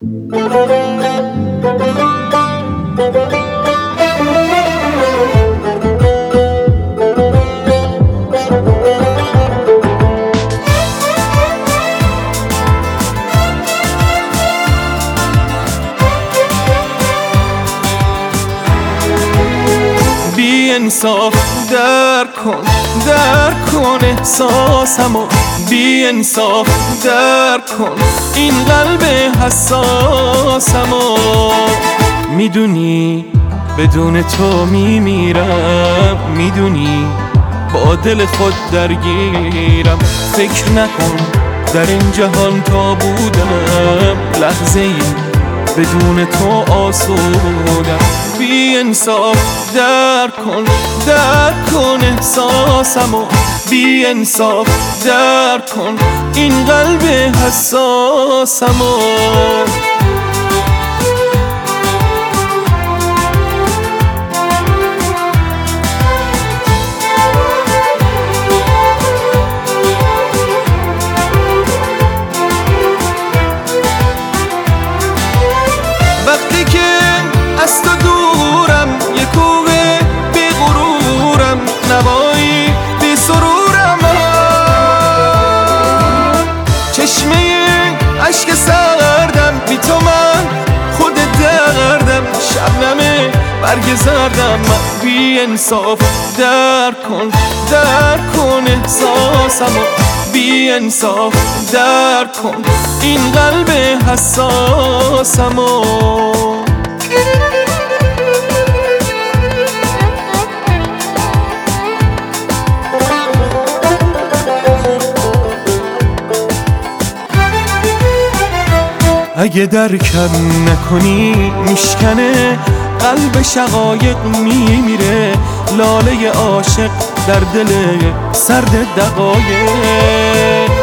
بی انصاف در کن احساسمو، بی انصاف در کن این قلب حساسمو. میدونی بدون تو میمیرم، میدونی با دل خود درگیرم. فکر نکن در این جهان تا بودم لحظه ای بدون تو آسودم. بی انصاف در کن احساسمو، بی انصاف در کن این قلب حساسمو. وقتی که از تو دورم، یه کوه بی غرورم، نوایی بی سرورم، چشمه عشق سردم، بی تو من خود دردم، شبنم برگ زردم. بی انصاف در کن احساسمو، بی انصاف در کن این قلب حساسمو. اگه درکم نکنی میشکنه قلب، شقایق میمیره لاله عاشق در دل سرد دقایق.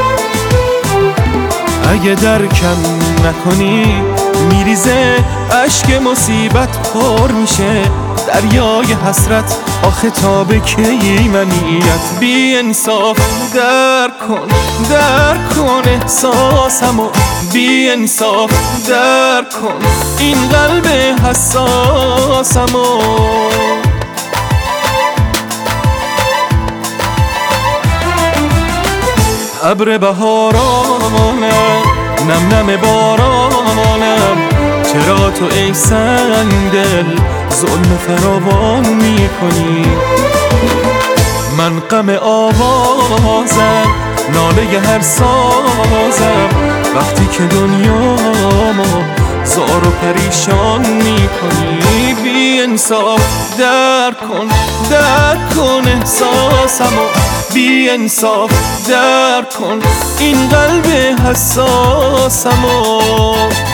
اگه درکم نکنی میریزه اشک مصیبت پر میشه دریای حسرت، آخه تا به کی منیت. بی انصاف در کن احساسمو، بی انصاف در کن این قلب حساسمو. ابر بهارانم، نم نم بارانم، چرا تو ای سنگدل ظلم فراوان میکنی؟ من غم آوازم، ناله هر سازم، وقتی که دنیامو زار و پریشان میکنی. بی انصاف در کن احساسمو، بی انصاف در کن این قلب حساسمو.